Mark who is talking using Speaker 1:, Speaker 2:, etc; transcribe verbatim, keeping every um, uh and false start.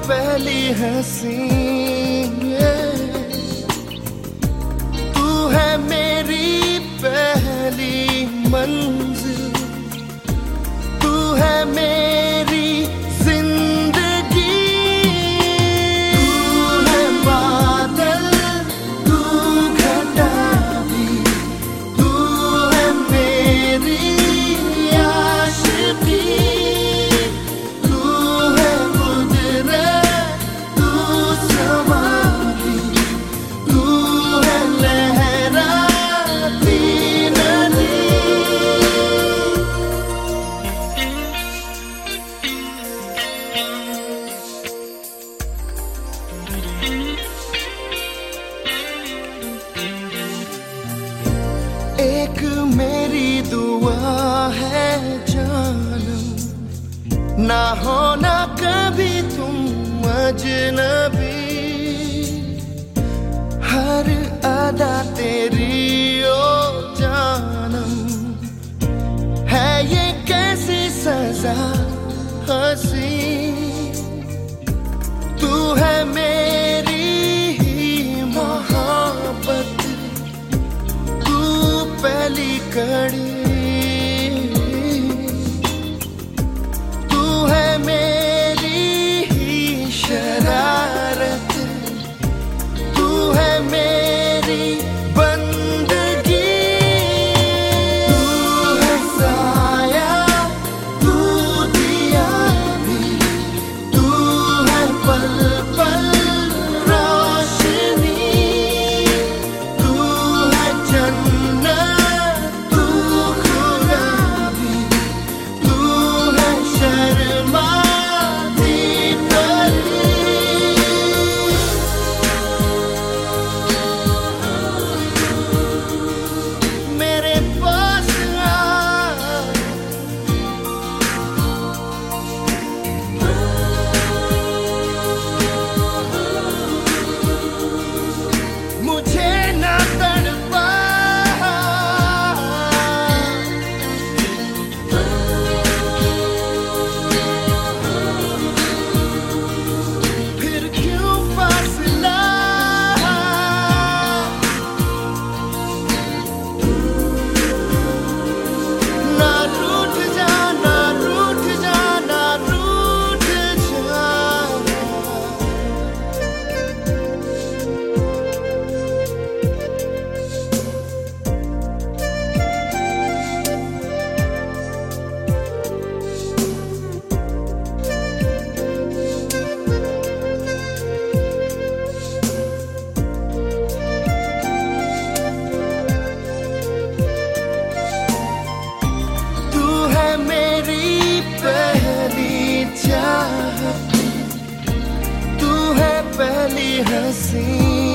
Speaker 1: पहली हंसी, तू है मेरी पहली मंजिल, तू है मेरी जिंदगी। तू है बादल, तू घटा भी, तू है मेरी आशिकी। एक मेरी दुआ है जानम, ना होना कभी तुम अजनबी। हर अदा तेरी ओ जानम, है ये कैसी सजा हंसी। तू है मेरी मोहब्बत, पहली कड़ी, तू है मेरी शरारत, तू है मेरी बंदगी। तू है साया, तू दिया भी, तू है पल पल रोशनी, तू है जन्नत, पहली हंसी।